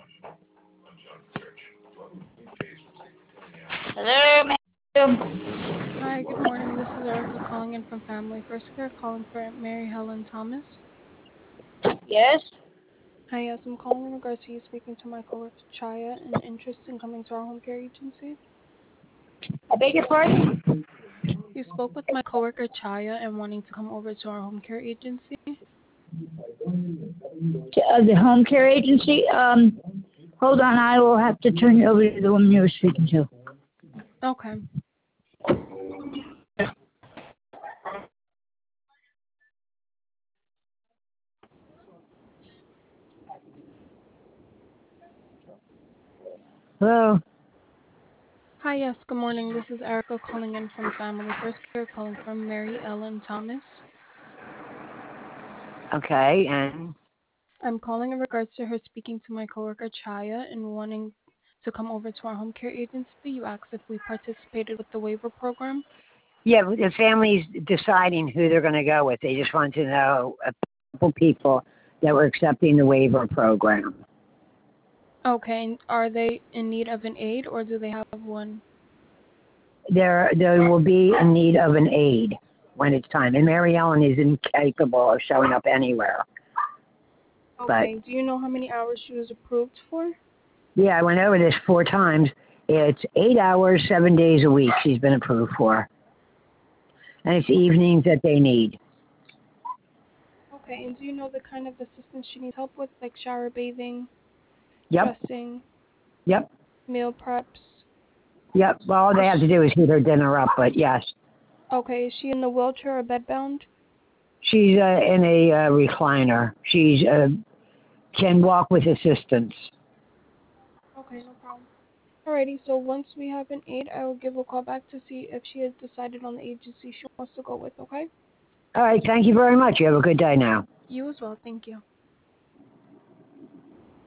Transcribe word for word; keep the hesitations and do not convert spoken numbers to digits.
Hello, ma'am. Hi, good morning. This is Erica calling in from Family First Care, calling for Mary Helen Thomas. Yes? Hi, yes, I'm calling in regards to you speaking to my coworker Chaya and interest in coming to our home care agency. I beg your pardon? You spoke with my coworker Chaya and wanting to come over to our home care agency. To, uh, the home care agency? Um, hold on, I will have to turn you over to the woman you were speaking to. Okay. Hello? Hi, yes, good morning. This is Erica calling in from Family First Care, calling from Mary Ellen Thomas. Okay, and I'm calling in regards to her speaking to my coworker Chaya and wanting to come over to our home care agency. You asked if we participated with the waiver program. yeah, the family's deciding who they're going to go with. They just want to know a couple people that were accepting the waiver program. Okay, and are they in need of an aide or do they have one? There, there will be in need of an aide when it's time. And Mary Ellen is incapable of showing up anywhere. But Okay, do you know how many hours she was approved for? yeah, I went over this four times. It's eight hours, seven days a week she's been approved for. And it's evenings that they need. Okay, and do you know the kind of assistance she needs help with, like shower bathing, Yep, dressing, yep, meal preps? yep. Well, all they Is have to she, do is heat her dinner up, but yes. okay, is she in a wheelchair or bedbound? She's uh, in a uh, recliner. She's uh, can walk with assistance. Okay, no problem. Alrighty, so once we have an aide, I will give a call back to see if she has decided on the agency she wants to go with, okay? All right, thank you very much. You have a good day now. You as well, thank you.